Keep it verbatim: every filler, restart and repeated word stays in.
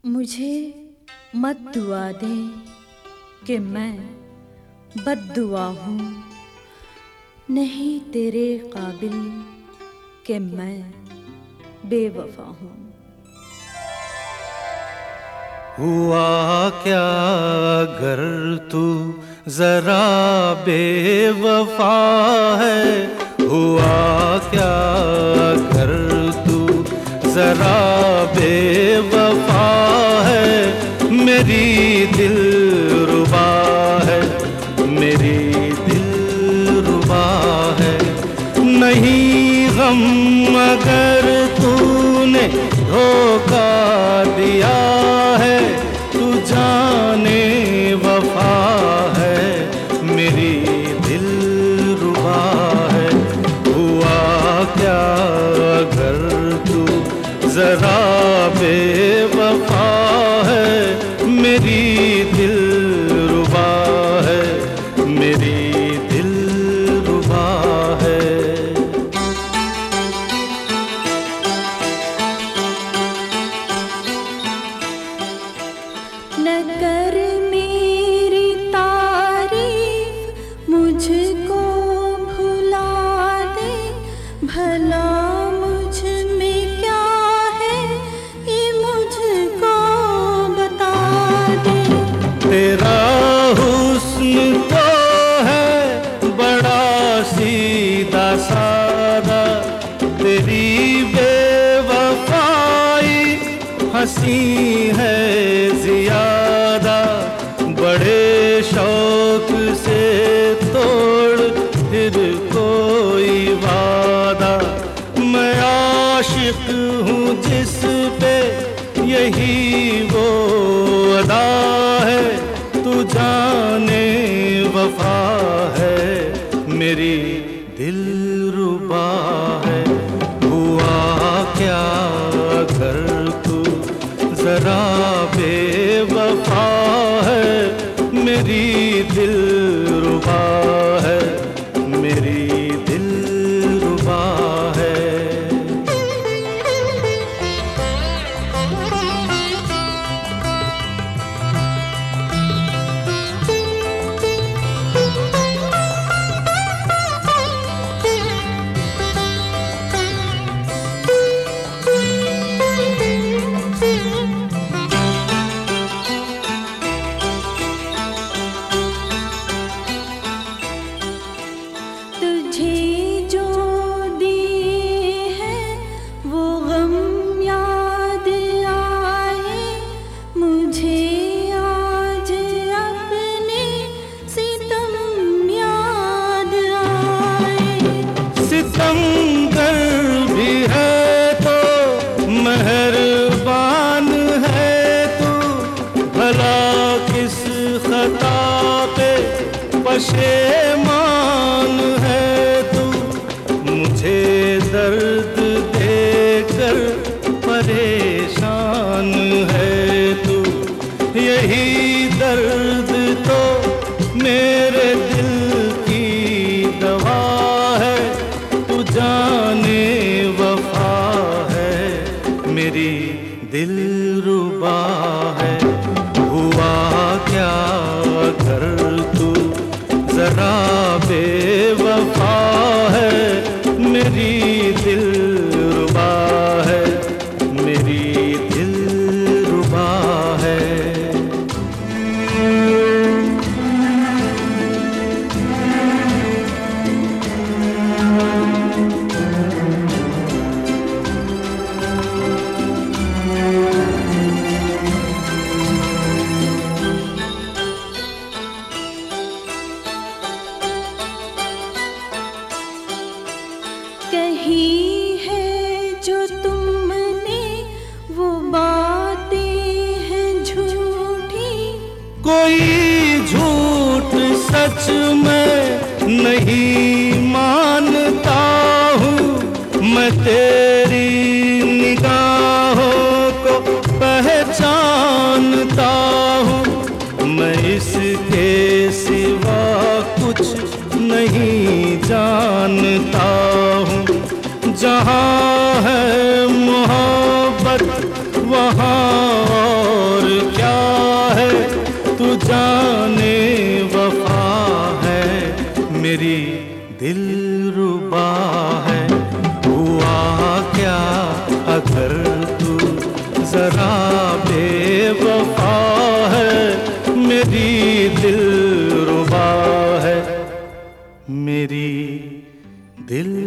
मुझे मत दुआ दे कि मैं बद्दुआ हूँ, नहीं तेरे काबिल कि मैं बेवफा हूँ। हुआ क्या अगर तू जरा बेवफा है, हुआ क्या अगर तू जरा बेवफा है, मेरी दिल रुबा है, मेरी दिल रुबा है। नहीं गम अगर तूने धोखा दिया है, तू जाने वफा है, मेरी दिल रुबा है। हुआ क्या अगर तू जरा बेवफा है, मेरी दिल रुबा है, मेरी दिल रुबा है। न कर मेरी तारीफ, मुझको भुला दे, भला मुझ में क्या है ये मुझको बता दे। तेरा हुस्न तो है बड़ा सीधा सादा, तेरी बेवफाई हंसी है जियादा। बड़े शौक से तोड़ फिर कोई वादा, मैं आशिक हूँ जिस पे यही वो अदा है, तू जाने वफा है, मेरी दिल रुबा है। हुआ क्या अगर तू जरा बेवफा है, मेरी दिल रुबा है, मेरी दिल रुबा है। तुझे जो दिए हैं वो गम याद आए, मुझे आज अपने सितम याद आए। सितमगर भी है तो मेहरबान है तू, भला किस खता पे पशेमान है तू। मुझे दर्द देकर परेशान है तू, यही दर्द तो मेरे दिल की दवा है, तू जाने वफा है, मेरी दिल रुबा है। हुआ क्या अगर तू जरा बेवफा है, मेरी दिल रुबा है, मेरी दिल रुबा है। कही है जो तुमने वो बातें हैं झूठी, कोई झूठ सच में नहीं मानता हूँ, मैं तेरी निगाहों को पहचानता हूँ। मैं इसके सिवा कुछ नहीं जानता हूँ। जहाँ है मोहब्बत वहाँ जाने वफा है, मेरी दिलरुबा है। हुआ क्या अगर तू जरा बेवफा है, मेरी दिलरुबा है, मेरी दिल